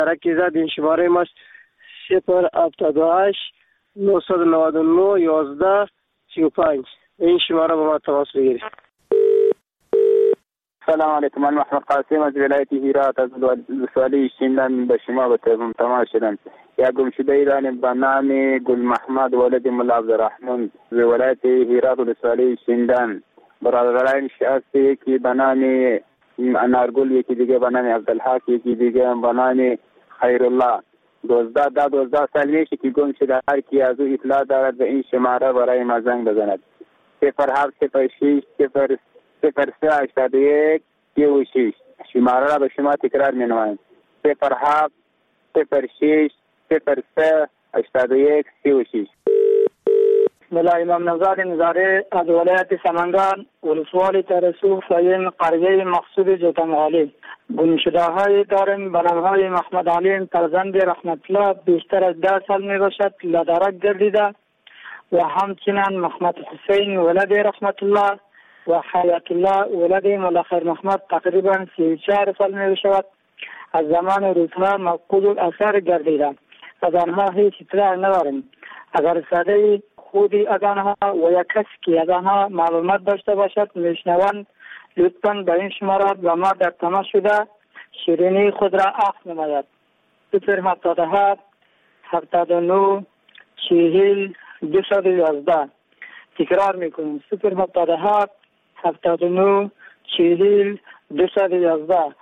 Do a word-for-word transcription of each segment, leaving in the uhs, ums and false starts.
ترکی زد. این شماره ما صفر هفتاد و هشت نهصد و نود و نه یازده سی و پنج. این شماره با ما تماس بگیرید. سلام علیکم. من محمد قاسم از ولایت هرات از ولسوالی شیندان به شما به تماس شدم. یا گمشده ایرانی به نام گل محمد ولد ملا عبدالرحمن از ولایت هرات ولسوالی شیندان. برادران شخصی که به نام انارگل، یکی دیگه به نام عبدالحق، یکی دیگه به نام خیرالله. دوزده دا دوزده سال میشه که گم شده. هر کی از او اطلاع دارد به این شماره برای ما زنگ بزند. صفر هفت صفر شش صفر صفر سه هشتاد و یک سی و شش. شماره را به شما تکرار می نمایم. صفر هفت صفر شش صفر سه هشتاد و یک سی و شش. بسم الله. امام نوزاد نظاره از ولایت سمنگان ولسوالی ترسوخ ساین قریه مقصود جوتمغالی. گمشده های داریم به نامهای محمد علیم فرزند رحمت الله بیشتر از ده سال می باشد لدرک گردیده و همچنین محمد حسین ولد رحمت الله و حیات الله ولد ملخیر محمد تقریبا سی و چهار سال می باشد. از زمان روزها مفقود الاثر گردیده. از آنها هیچ اطلاع نداریم. اگر صدای خودی از آنها و یک کسی که از آنها معلومات داشته باشد میشنوند لطفاً به این شماره با ما در تماس شده شیرینی خود را عفو نماید. صفر هفتاد و هفت هفتاد و نه چهل دویست و یازده. تکرار میکنیم. صفر هفتاد و هفت هفتاد و نه چهل دویست و یازده.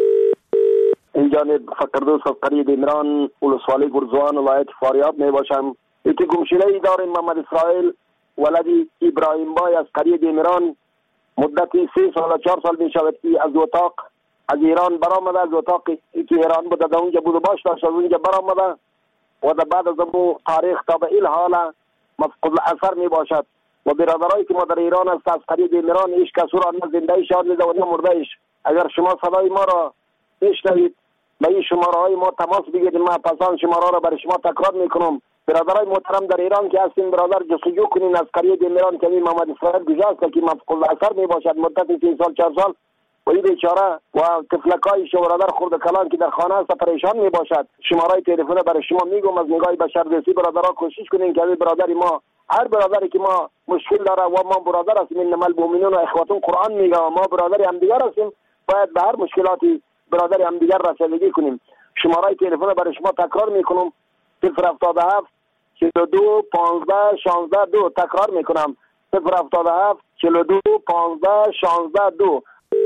این جانب فقردوس از قریه دیمران ولسوالی گرزوان ولایت فاریاب می باشم. یکی گمشده ای داریم محمد اسرائیل ولدی ابراهیم بای از قریه دیمران. مدتی سه سال و چهار سال می شود که از اتاق از ایران برآمده. از اتاقی که ایران بوده در اونجا بود و باش داشت از اونجا برآمده و در بعد از امو تاریخ تا به این حال مفقود الاثر می باشد. و برادرایی که ما در ایران است از قریه دیمران هیچ کس او را نه زنده ایش آورده و نه مرده ایش. اگر شما صدای ما را بشنوید به این شماره های ما تماس بگیرید. ما پسان شماره را برای شما تکرار میکنم. برادرای محترم در ایران که هستین برادر جستجو کنین از قریه دیمران که محمد اسرائیل گذشته که مفقود الاثر می باشد مدت سه سال چهار سال و این بیچاره و طفلکای شو برادر خرد کلان که در خانه است پریشان می باشد. شماره تلفن برای شما میگم از نگاه بشردوستی برادرها کوشش کنین که برادری ما هر برادری که ما مشکل داره و ما برادر هستیم انما المؤمنون و اخواتون قرآن میگه و ما برادری هم دیگر هستیم باید به هر مشکلاتی برادری هم دیگر رسیدگی کنیم. شماره تلفن برای شما تکرار میکنم. صفر هفتاد و هفت چهل و دو پانزده شانزده دو. تکرار میکنم. صفر هفتاد و هفت چهل و دو پانزده شانزده دو.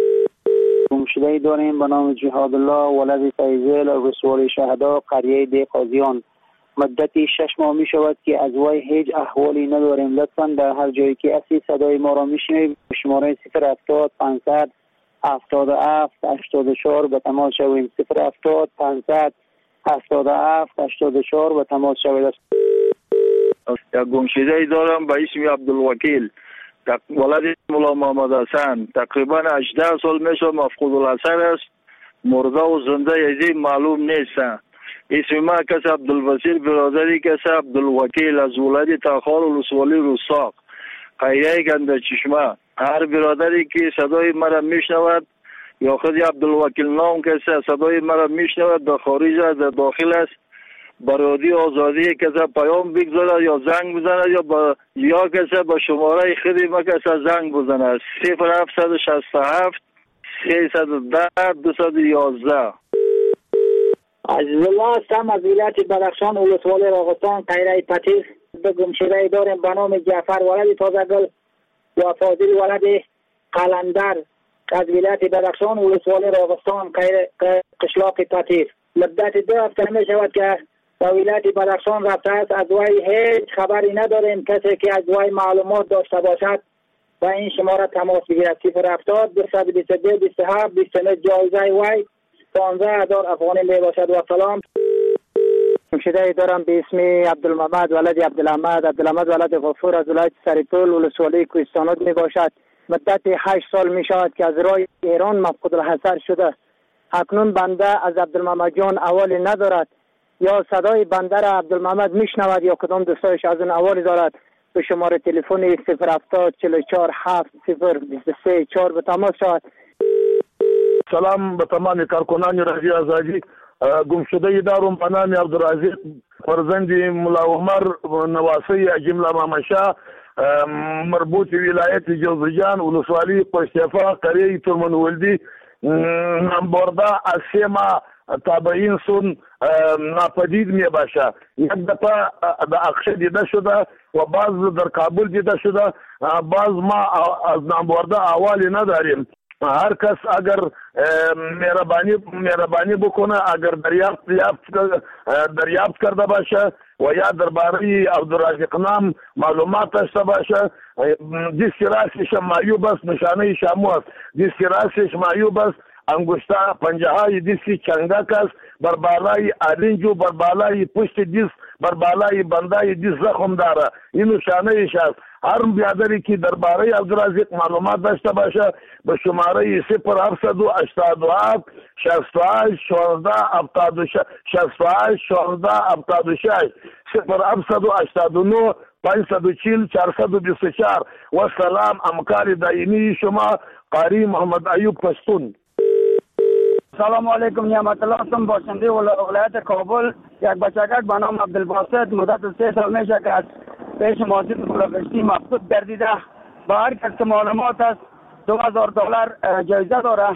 گمشده ای داریم به نام جهاد الله ولد فیضل ولسوالی شهدا قریه دی قاضیان. مدتی شش ماه می شود که از وی هیچ احوالی نداریم. لطفاً در هر جایی که هستی صدای ما را میشنوید شماره صفر هفتاد پانصد هفتاد و هفت هشتاد و چهار به تماس شویم. صفر هفتاد پانصد هفتاد و هفت هشتاد و چهار به تماس شوید. یک گمشده ای دارم به اسم عبدالوکیل ولد مولا محمد حسن. تقریبا هجده سال میشه مفقود الاثر است. مرده و زنده یزی معلوم نیست. اسم ما کس عبدالوسیل برادری کس عبدالوکیل از ولد تاخار ولسوالی رستاق قریه گنده چشمه. هر برادری که صدای مرا میشنود یا خود عبدالوکیل نام کسی صدای مرا میشنود در خارج است در داخل است برادی آزادی کسی پیام بگذارد یا زنگ بزند یا با یا کسی با شماره خودی ما کسی زنگ بزند. صفر هفتصد و شصت و هفت سیصد و ده دویست و یازده. عزیز الله هستم از ولایت بدخشان ولسوالی راغستان قریه پتیس. به گمشده ای داریم به نام جعفر ولد تازگل و فاضل ولد قلندر از ولایت بدخشان ولسوالی راغستان قشلاق پتیس. مدت دو هفته می شود که به ولایت بدخشان رفته است. از وی هیچ خبری نداریم. کسی که از وی معلومات داشته باشد و این شماره تماس بگیرد. صفر هفتاد دویست و بیست و دو بیست و هفت بیست و نه. جایزه وی پانزده هزار افغانی می باشد. و سلام. گمشده ای دارم به اسم عبدالمحمد ولد عبدالحمد عبدالحمد ولد غفور از ولایت سریپول ولسوالی کوهستانات می باشد. مدت هشت سال می شود که از راه ایران مفقود الحضر شده. اکنون بنده از عبدالمحمد جان اوالی ندارد. یا صدای بنده را عبدالمحمد میشنود یا کدام دوستایش از اون اوالی دارد. به شماره تلفن صفر هفتاد چهل و چهار هفت صفر بیست و سه چهار به تماس شود. سلام به تمام کارکنان رادیو آزادی گم شده دارم به نام عبدالرزاق فرزند ملا عمر نواسی جمله مامشا مربوط ولایت جوزجان ولسوالی پشتیفا قریه ترمنولدی نام برده از سه ماه تابعین سون ناپدید می باشه. یک دفعه در اقشه دیده شده و بعض در کابل دیده شده، بعض ما از نام برده احوالی نداریم. هر کس اگر مهربانی مهربانی بکنه، اگر دریافت دریافت کرده باشه و یا درباره عبدالرزاق نام معلومات داشته باشه، دست راستش معیوب است، نشانه شامو است، دست راستش معیوب است، انگشته پنجه های دستی چنگک است، بر بالای آرنجو، بر بالای پشت دست، بر بالای بندای دست زخم داره. این نشانه ایش است. هر بیادری که درباره عبدالرزاق معلومات داشته باشه به شماره صفر هفتصد و هشتاد و هفت شصت و هشت شانزده هفتاد و شش شصت و هشت شانزده هفتاد و شش صفر هفتصد و هشتاد و نه پانصد و چهل چهارصد و بیست و چهار. و سلام، همکار دائمی شما قاری محمد ایوب پشتون. سلام علیکم، نعمت الله هستم، باشنده ولایت کابل. یک بچگک به نام عبدالباسط مدت سه سال میشه که از پیش ماسید بلوکشتی مبسوط گردیده. با هر کس که معلومات است دو هزار دلار جایزه داره.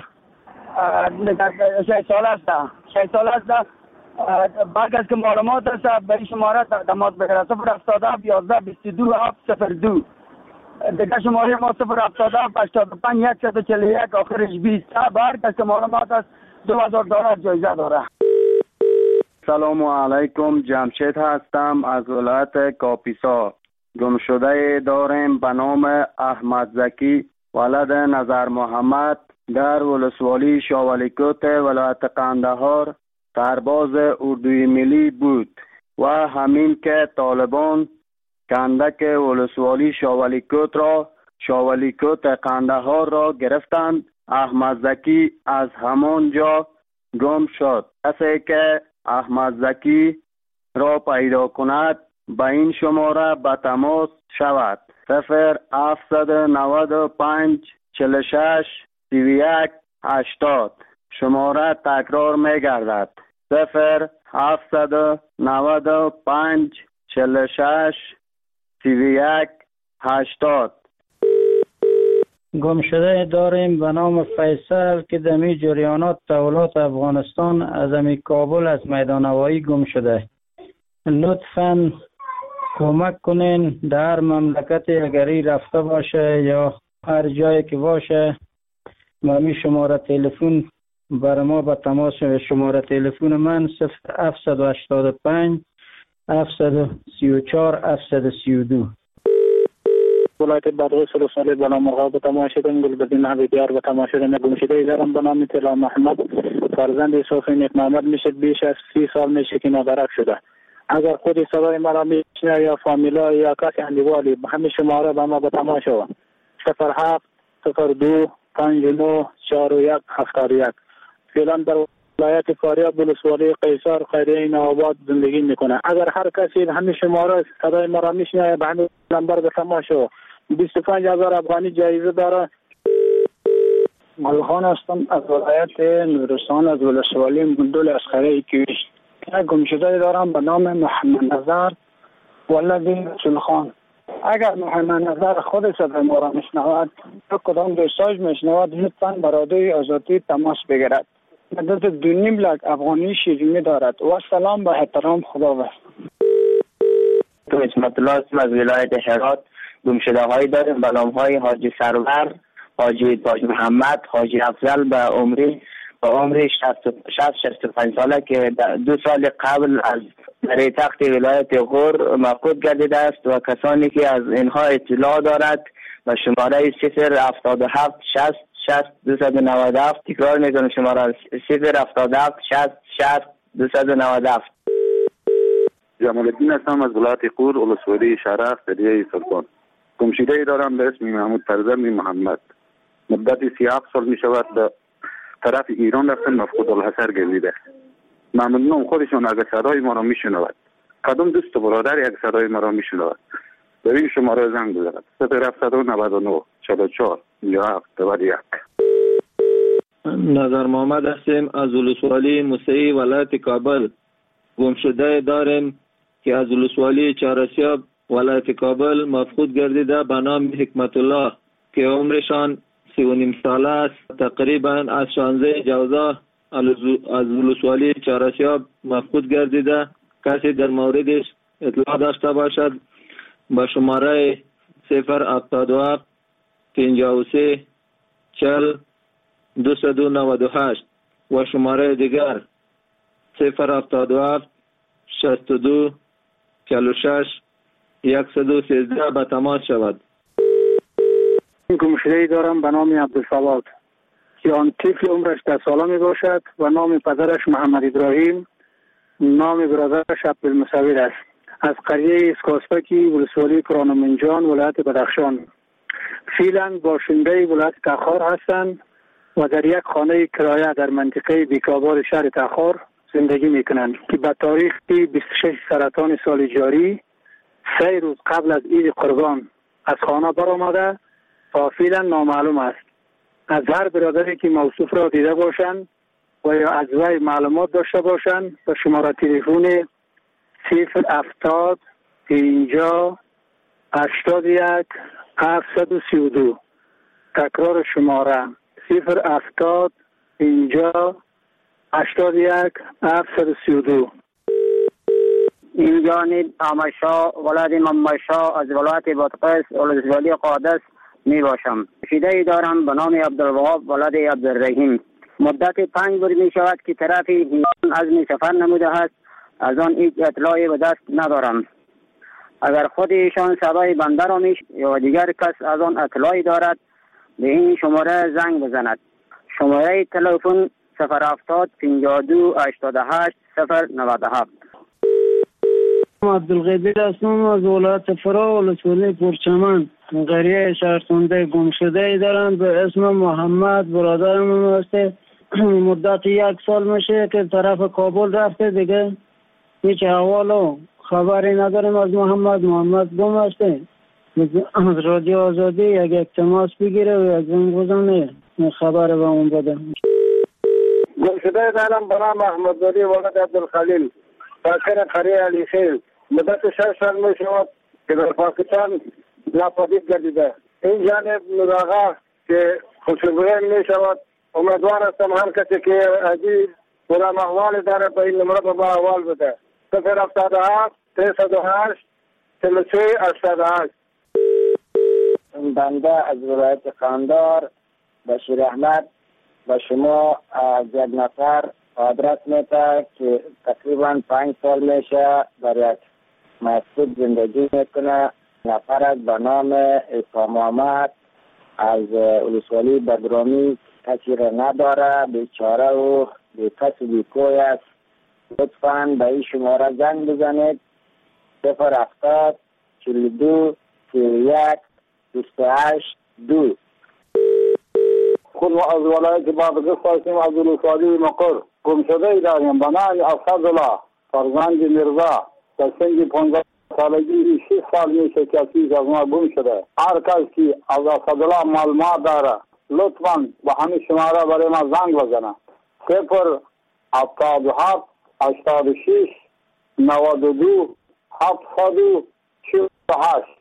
شش سال است شش سال است با هر کس که معلومات است به شماره تماس بگیره. صفر هفتاد و هفت یازده بیست و دو هفت صفر دو. دیگه شماره ما صفر هفتاد و هفت هشتاد و پنج صد و چهل و یک آخرش بیست. با هر کس که معلومات است دو هزار دلار جایزه داره. سلام علیکم، جمشید هستم از ولایت کاپیسا. گم شده داریم به نام احمد زکی ولد نظر محمد در ولسوالی شاولیکوت ولایت قندهار سرباز اردوی ملی بود و همین که طالبان کندک ولسوالی شاولیکوت را شاولیکوت قندهار را گرفتند، احمد زکی از همان جا گم شد. کسی که احمد زکی را پیدا کند به این شماره به تماس شود. صفر هفتصد و نود و پنج چهل و شش سی و یک هشتاد. شماره تکرار می گردد. صفر هفتصد و نود و پنج چهل و شش سی و یک هشتاد. گم شده داریم به نام فیصل که دمی جریانات تولات افغانستان از امی کابل از میدان هوایی گم شده. لطفاً کمک کنین در مملکت اگری رفته باشه یا هر جایی که باشه ممی شماره تلفن بر ما به تماس. شماره تلفن من صفر هفتصد و هشتاد و پنج هفتصد و سی و چهار هفتصد و سی و دو. ولایت بدغوی سلسله به نام مرغاب به تماشیدن گلبدین حبیبیار به تماشیدن گم شده دارم به نام طلا محمد فرزند صوفی نیک محمد میشه. بیش از سی سال میشه که نادرک شده. اگر خودی صدای مرا میشنه یا فامیلا یا کسی اندیوالی همه شماره به ما به تماشا صفر هفت صفر دو پنج نو چهار و یک هفتاد و یک. فعلا در ولایت فاریاب ولسوالی قیصر خیریه نوآباد زندگی میکنه. اگر هر کسی همه شماره صدای مرا میشنه به همین نمبر به تماشا. بیست و پنج هزار افغانی جایزه داره. ملخان هستم از ولایت نورستان از ولسوالی مندول اسخره کیویش. یک گم شده دارم به نام محمد نظر ولد رسول خان. اگر محمد نظر خود صدای ما را میشنود تو کدام دوستاش میشنود لطفاً برادوی آزادی تماس بگیرد. مدت دو نیم لک افغانی شیرینی دارد. و سلام به احترام، خدا بخیر. تو اسمت الله هستم از ولایت هرات. گم شده هایی داریم به نام های حاجی سرور، حاجی تاج محمد، حاجی افضل به عمری به عمری شصت شصت و پنج ساله که دو سال قبل از در تخت ولایت غور مفقود گردیده است و کسانی که از اینها اطلاع دارد و شماره صفر هفتاد و هفت شصت شصت دویست و نود و هفت. تکرار میکنم شماره صفر هفتاد و هفت شصت شصت دویست و نود و هفت. جمال الدین هستم از ولایت غور ولسوالی شرف قریه سلطان. گم شده دارم به اسم محمود فرزند محمد. مدت سی و هفت سال می شود به طرف ایران رفتن مفقود الحصر گردیده. ممنونم خودشون اگر صدای ما را می شنود. کدام دوست و برادر یک صدای ما را می شنود به این شماره زنگ بزند. صفر هفتصد و نود و نه چهل و چهار پنجاه و هفت نود و یک. نظر محمد هستیم از ولسوالی موسعی ولایت کابل. گمشده داریم که از ولسوالی چهارسیاب ولایت کابل مفقود گردیده به نام حکمت الله که عمرشان سی و نیم ساله است. تقریبا از شانزده جوزا از ولسوالی چهارسیاب مفقود گردیده. کسی در موردش اطلاع داشته باشد با شماره صفر هفتاد و هفت پنجاه و سه چهل دویست و نود و هشت و شماره دیگر صفر هفتاد و هفت شصت و دو چهل و شش صد و سیزده به تماس شود. گمشده‌ای دارم به نام عبدالصمد که آن طفل عمرش ده ساله می باشد و نام پدرش محمد ابراهیم، نام برادرش عبدالمصور است. از قریه اسکاسپکی ولسوالی کرانمنجان ولایت بدخشان. فعلا باشنده ولایت تخار هستند و در یک خانه کرایه در منطقه بیکابار شهر تخار زندگی میکنند که به تاریخ بیست و شش سرطان سال جاری سه روز قبل از عید قربان از خانه برآمده تا فعلا نامعلوم است. از هر برادری که موصوف را دیده باشند و یا از وی معلومات داشته باشند به شماره تلفن صفر هفتاد پنجاه هشتاد و یک هفتصد و سی و دو. تکرار شماره صفر هفتاد پنجاه هشتاد و یک هفتصد و سی و دو. این جانب آمشا ولایت ممشا از ولایت بادغیس ولسوالی قادس می باشم. شیده دارم به نام عبدالوهاب ولایت عبدالرحیم. مدت پنج بار می شود که طرف ایران عزم سفر نموده است. از آن هیچ اطلاعی به دست ندارم. اگر خود ایشان صدای بنده را میش یا دیگر کس از آن اطلاعی دارد به این شماره زنگ بزند. شماره تلفن صفر هفتاد پنجاه و دو هشتاد و هشت صفر نود و هفت. عبدالقدیر هستم از ولایت فرا ولسوالی پرچمن. قریه شهرخونده گمشده دارم به اسم محمد. برادرم هسته. مدت یک سال میشه که طرف کابل رفته دیگه هیچ احوال و خبری نداریم از محمد. محمد گم هسته. از رادیو آزادی یک یک تماس بگیره و یک زنگ بزنه خبر به اون بده. گمشده دارم به نام احمدزاده ولد عبدالخلیل ساکن قریه علی خیل. مدت شش سال می شود که در پاکستان ناپدید گردیده. این جانب نراغا که خوشبویه می شود. امیدوار هستم هر کسی که عزیز برام احوال داره به این نمره با احوال بده. صفر هفتاد و هفت سیصد و هشت چهل و سه هشتاد و هشت. بنده از ولایت قندار بشیر احمد و شما از یک نفر آدرس میده که تقریبا پنج سال میشه در یک مسجد زندگی میکنه. نفر از به نام عیسی محمد از ولسوالی بدرامی کسی را نداره، بیچاره و بی کس و بی کوی است. لطفاً به این شماره زنگ بزنید صفر هفتاد چهل و دو سی و یک بیست و هشت دو. خود از ولایت بادغیس هستیم از ولسوالی مقر. گمشده داریم به نام اسدالله فرزند مرزا در سن پانزده سالگی شش سال میشه که از ما گم شده. هر کس که از اسدالله معلومات داره لطفاً به همین شماره برای ما زنگ بزنه. صفر هفتاد و هفت هشتاد و شش نود و دو هفتصد و چهل و هشت.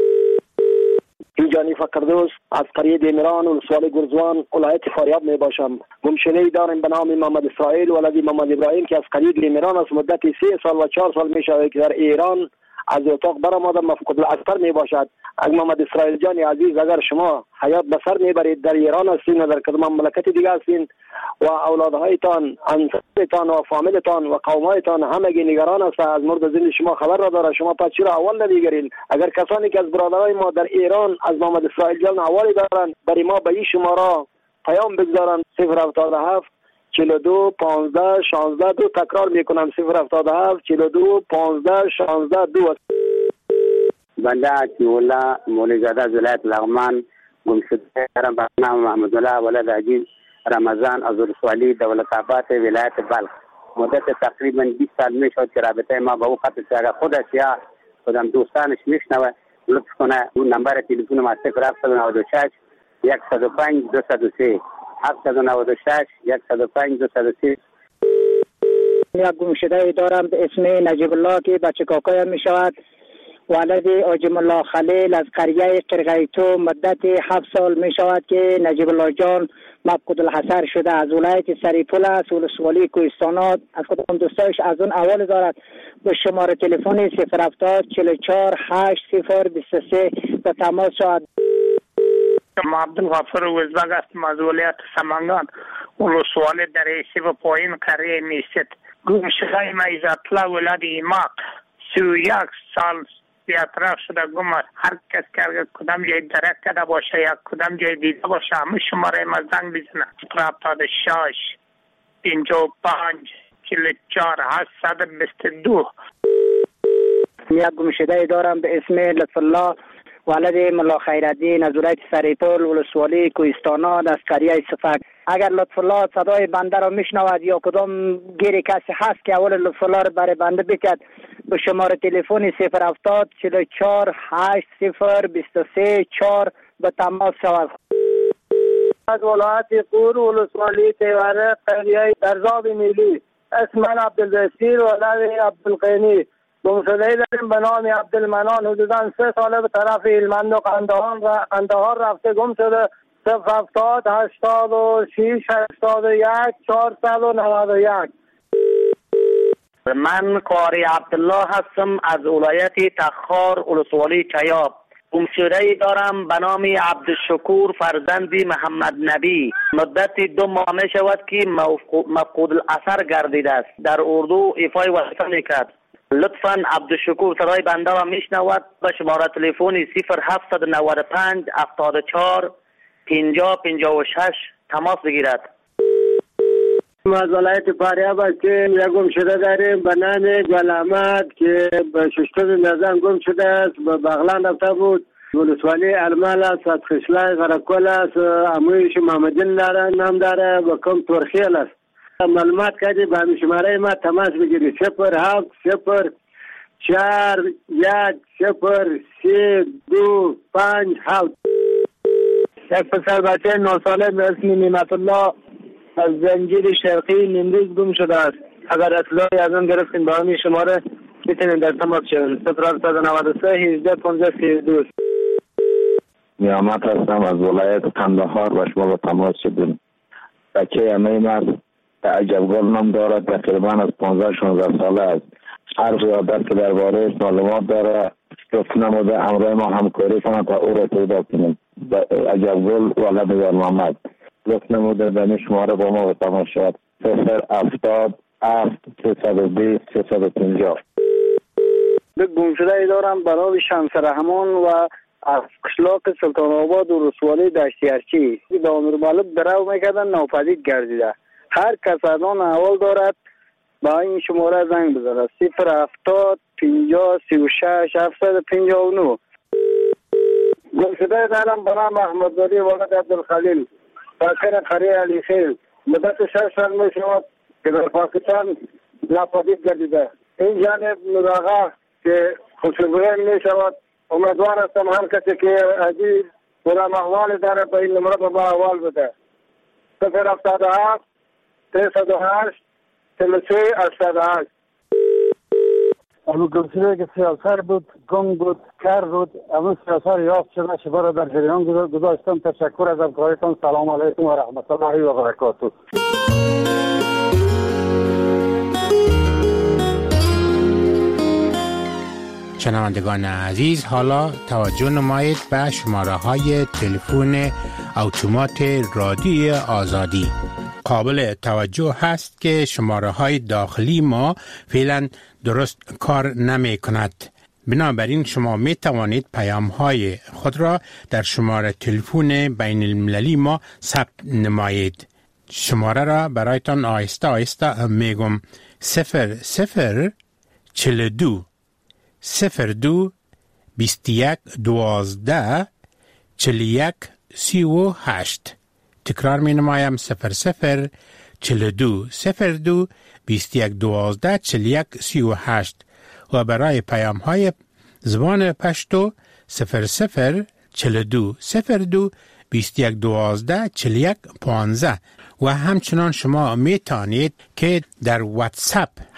جانی فقردوس از قریه دیمران ولسوالی گرزوان ولایت فاریاب می باشم. گمشده‌ای داریم به نام محمد اسرائیل ولد محمد ابراهیم که از قریه دیمران از مدت سه سال و چهار سال می شود که در ایران از اتاق برآمده مفقود الاثر می باشد. اگر محمد اسرائیل جان عزیز اگر شما حیات به سر میبرید در ایران هستین و در کدام مملکت دیگه هستین و اولادهایتان انصارتان و فامیلتان و قومایتان همگی نگران است از مورد زندگی شما خبر را داره، شما پس چرا اول نمیگیرین؟ اگر کسانی که از برادرای ما در ایران از محمد اسرائیل جان اوالی دارن برای ما به این شماره پیام بگذارن صفر هفتاد و هفت چهل و دو پانزده شانزده دو. تکرار میکنم صفر هفتاد و هفت چهل و دو پانزده شانزده دو. بنده عطی‌الله مولوی‌زاده از ولایت لغمان گمشده دارم به نام محمدالله ولد عزیز رمضان از ولسوالی دولت‌آباد ولایت بلخ. مدت تقریبا بیست سال میشد که رابطه ما با او قطع شد. اگر خودش یا خودم دوستانش میشنوه لطف کنه اون نمبر تلفن ما صفر هفت نود و شش صد و پنج دویست و سه هفتصد و نود و شش صد و پنج دویست و سی. یک گمشده دارم به اسم نجیب الله که بچه کاکایم می شود. ولد آجم الله خلیل از قریه قرقیتو مدت هفت سال می شود که نجیب الله جان مفقود الحصر شده. از ولایت سریپول است، ولسوالی کوهستانات. از کدام دوستایش از اون اول دارد به شماره تلفن صفر هفتاد چهل و چهار هشت صفر بیست و سه به تماس شود. ما عبدالغفور وزبگ هستم از ولایت سمنگان، ولسوالی در ایسی و پایین قریه میست. گمشده ما عزت‌الله ولد ایماق سی و یک سال بیاطراف شده گم است. هر کس که کدام جای درک کرده باشه یا کدام جای دیده باشه همه شماره ما زنگ بزنه. هفتاد و شش پنجاه و پنج چهل و چهار هشتصد و بیست و دو. یک گمشده دارم به اسم لطف الله ولد ملا خیرالدین از ولایت سریپول، ولسوالی کوهستانات از قریه صفک. اگر لطف الله صدای بنده را میشنود یا کدام گیری کسی هست که اول لطف الله را برای بنده بکرد به شماره تلفن صفر هفتاد چهل و چهار هشت صفر بیست و سه چهار به تماس شود. از ولایت قور، ولسوالی تیوره قریه درزاب میلی. اسم من عبدالبصیر ولد عبدالقینی. گمشده‌ای داریم به نام عبدالمنان. حدوداً سه ساله به طرف هلمند و قندهار و قندهار رفته گم شده. صفر هفتاد هشتاد و شش هشتاد و یک چهارصد و نود و یک. من قاری عبدالله هستم از ولایت تخار، ولسوالی چیاب. گمشده‌ای دارم به نام عبدالشکور فرزند محمد نبی. مدت دو ماه می شود که مفقود الاثر گردیده است. در اردو ایفای وظیفه میکرد. لطفاً عبدالشکور صدای بنده را میشنود به شماره تلفن صفر هفتصد و نود و پنج هفتاد و چهار پنجاه پنجاه و شش تماس بگیرد. ما از ولایت فاریاب که یک گمشده داریم به نام گل احمد که به ششتم نزن گم شده است. به بغلان رفته بود. ولسوالی ارمال است، صدخشلای غرکل است. امویش محمدین داره نام داره و کم ترخیل است. معلومات کردی به همین شماره ما تماس بگیری. صفر هفت صفر چهار یک صفر سه دو پنج هفت. یک پسر بچه نه ساله به اسم نعمت الله از زنجیر شرقی نیمروز گم شده است. اگر اطلاعی از آن گرفتیم به همین شماره میتونیم در تماس شویم. صفر هفتصد و نود و سه هجده پانزده سی و دو. نیامت هستم از ولایت قندهار و شما به تماس شدیم. بچه امیم است. عجبگل نام دارد. تقریبا از پانزده شانزده ساله است. هر زیادت که درباره معلومات داره گفت نموده امروز ما همکاری کنند تا او را پیدا کنیم. عجبگل ولد یار محمد گفت نموده به شماره با ما به تماس شد. صفر هفتاد هفت سیصد و بیست سیصد و پنجاه. به گمشده دارم برای شمس رحمان و از قشلاق سلطان آباد و رسوالی دشتیارچی به امیر مالک درو میکردن ناپدید گردیده. هر کس از آن اول دارد با این شماره زنگ بزنه. صفر هفتاد پنجاه سی و شش هفتصد و پنجاه و نه. گمشده دارم به نام احمدزاده ولد عبدالخلیل ساکن قریه علی خیل. مدت شش سال می شود که در پاکستان ناپدید گردیده. این جانب نوراغا که خوشگویی می شود. امیدوار هستم هر کسی که عزیز کدام احوال داره به این نمره با احوال بده. صفر هفتاد و هفت سیصد و هشت چهل و سه هشتاد و هشت. اما گمشده که سیاسر بود، گم بود، کر بود. اما سیاسر یافت شده شبه را در جریان گذاشتم. تشکر از همکاریتان. سلام علیکم و رحمت الله و برکاته. شنوندگان عزیز، حالا توجه نمایید به شماره های تلفن اتومات رادیو آزادی. قابل توجه هست که شماره های داخلی ما فعلا درست کار نمی کند. بنابراین شما می توانید پیام های خود را در شماره تلفن بین المللی ما ثبت نمایید. شماره را برایتان آهسته آهسته می گم. صفر صفر چل دو صفر دو بیست یک دوازده چل یک سی و هشت. تکرار می نمایم. صفر صفر چل دو صفر دو بیست یک دوازده چل یک سی و هشت. و برای پیام های زبان پشتو صفر صفر چل دو صفر دو بیست و یک دوازده چهل و یک پانزده و همچنان شما می توانید که در واتساپ